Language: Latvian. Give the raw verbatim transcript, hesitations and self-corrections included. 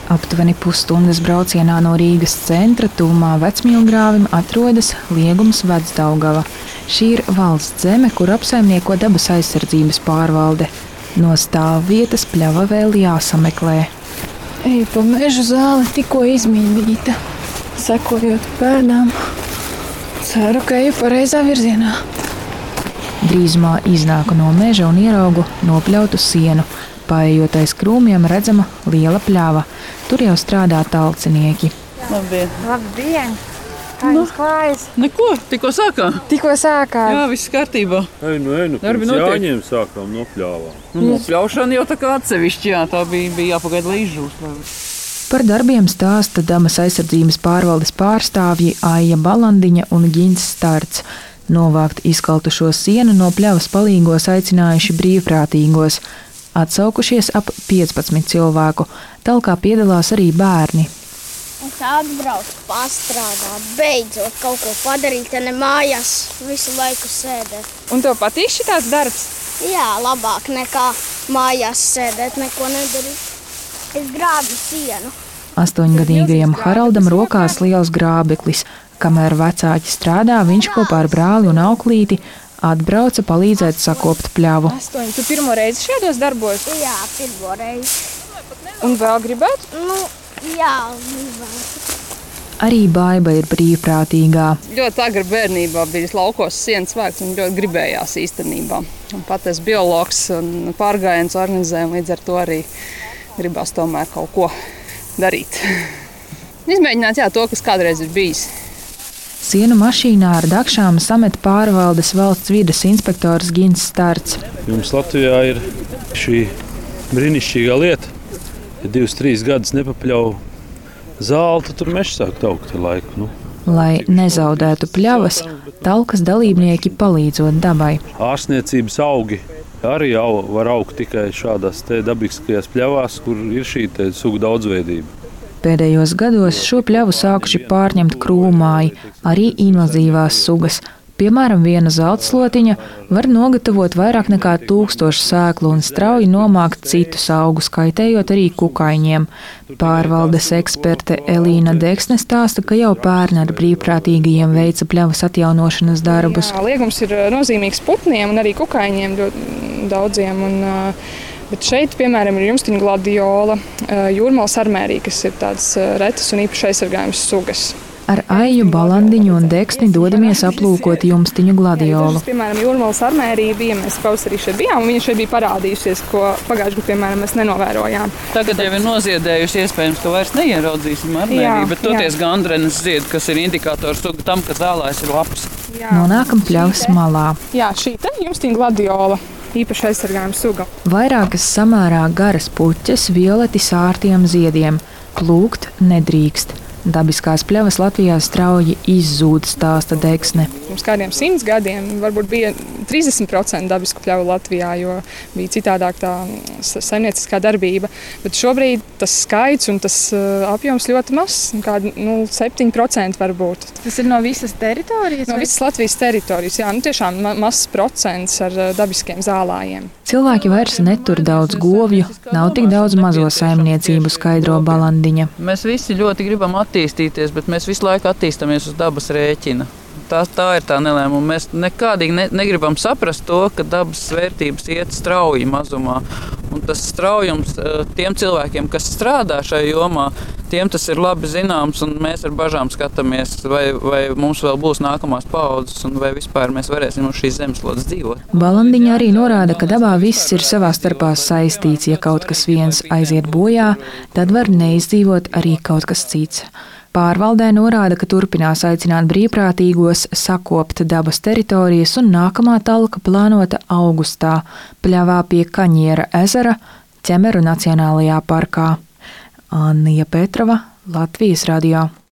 Aptuveni pusstundas braucienā no Rīgas centra tuvumā Vecmīlgrāvim atrodas Liegums Vecdaugava. Šī ir valsts zeme, kur apsaimnieko dabas aizsardzības pārvalde. No stāvvietas pļava vēl jāsameklē. Eju pa meža zāli, tikko izmīdīta. Sekojot pēdām, ceru, ka eju pareizā virzienā. Drīzumā iznāku no meža un ieraugu nopļautu sienu. Paejot aiz krūmiem redzama liela pļava. Tur jau strādā talcinieki. Labdien! Labdien! Kā jums klājas? Neko, tikko sākām. Tikko sākām. Jā, viss kārtībā. Ei, nu, ei, nu, Darbi pirms notiek. Jāņiem sākām nopļāvā. Nu, nopļaušana jau tā kā atsevišķi, jā, tā bija, bija jāpagaida līdz žūs. Par darbiem stāsta dabas aizsardzības pārvaldes pārstāvji Aija Balandiņa un Ģints Starts. Novākt izkaltušo sienu no pļavas palīgos aicinājuši brīvprātīgos. Atsaukušies ap piecpadsmit cilvēku. Talkā piedalās arī bērni. Es atbraucu pastrādāt, beidzot kaut ko padarīt, te ne mājās visu laiku sēdēt. Un tev patīk šitāds darbs? Jā, labāk nekā mājās sēdēt, neko nedarīt. Es grābu sienu. Astoņgadīgajam Haraldam rokās liels grābeklis. Kamēr vecāki strādā, viņš kopā ar brāli un auklīti atbrauca palīdzēt sakopt pļavu. Astoņi. Tu pirmo reizi šādos darbos? Jā, pirmo reizi. Un vēl gribētu? Nu, jā, gribētu. Arī Baiba ir brīvprātīgā. Ļoti agri bērnībā bija laukos sienas vākts un ļoti gribējās īstenībā. Un pat es biologs un pārgājiens organizēju, līdz ar to arī gribās tomēr kaut ko darīt. Izmēģināt jā, to, kas kādreiz ir bijis. Sienu mašīnā ar dakšām samet pārvaldes valsts vides inspektors Ģints Starts. Jums Latvijā ir šī brīnišķīgā lieta. Ja divus, trīs gadus nepapļauj zāli, tad tur mežs sāk augt ar laiku. Nu. Lai nezaudētu pļavas, talkas dalībnieki palīdzot dabai. Ārstniecības augi arī au, var augt tikai šādās te dabiskajās pļavās, kur ir šī te sugu daudzveidība. Pēdējos gados šo pļavu sākuši pārņemt krūmāji, arī invazīvās sugas. Piemēram, viena zeltslotiņa var nogatavot vairāk nekā tūkstošu sēklu un strauji nomākt citus augus, kaitējot arī kukaiņiem. Pārvaldes eksperte Elīna Deksne stāsta, ka jau pērn ar brīvprātīgajiem veica pļavas atjaunošanas darbus. Jā, liegums ir nozīmīgs putniem un arī kukaiņiem ļoti daudziem. Un, bet šeit, piemēram, ir jumstiņu gladiola, jūrmālas armērija, kas ir tādas retas un īpaši aizsargājumas sugas. Ar Aiju Balandiņu un Deksni dodamies aplūkot jumstiņu gladiolu. Piemēram, jūrmālas armērija bija, mēs pavasarī šeit bijām, un viņa šeit bija parādījusies, ko pagājušajā gadā, piemēram, mēs nenovērojām. Tagad jau ir noziedējusi, iespējams, ka vairs neieraudzīsim armēriju, bet toties gandrenes zied, kas ir indikators suga tam, ka zālājs ir labs. Nonākam pļavas malā. Jā, šī te jumstiņu gladiola. Īpaši aizsargājuma suga. Vairākas samērā garas puķes violeti sārtiem ziediem. Plūkt nedrīkst. Dabiskās pļavas Latvijā strauji izzūd, stāsta Deksne. Pirms kādiem simts gadiem varbūt bija trīsdesmit procenti dabisku pļavu Latvijā, jo bija citādāk tā saimnieciskā darbība. Bet šobrīd tas skaits un tas apjoms ļoti mazs, kādi nu, septiņi procenti varbūt. Tas ir no visas teritorijas? No vai? Visas Latvijas teritorijas, jā, nu tiešām ma mazs procents ar dabiskiem zālājiem. Cilvēki vairs netur daudz govju, nav tik daudz mazo saimniecību, skaidro Balandiņa. Mēs visi ļoti gribam attīstīties, bet mēs visu laiku attīstamies uz dabas rēķina. Tā, tā ir tā nelēmuma. Mēs nekādīgi ne, negribam saprast to, ka dabas vērtības iet strauji mazumā. Un tas straujums tiem cilvēkiem, kas strādā šajā jomā, tiem tas ir labi zināms, un mēs ar bažām skatāmies, vai, vai mums vēl būs nākamās paaudzes, un vai vispār mēs varēsim uz šīs zemeslodes dzīvot. Balandiņa arī norāda, ka dabā viss ir savā starpā saistīts. Ja kaut kas viens aiziet bojā, tad var neizdzīvot arī kaut kas cits. Pārvaldē norāda, ka turpinās aicināt brīvprātīgos sakopt dabas teritorijas, un nākamā talka plānota augustā pļavā pie Kaņiera ezera Ķemeru Nacionālajā parkā. Annija Petrova, Latvijas radio.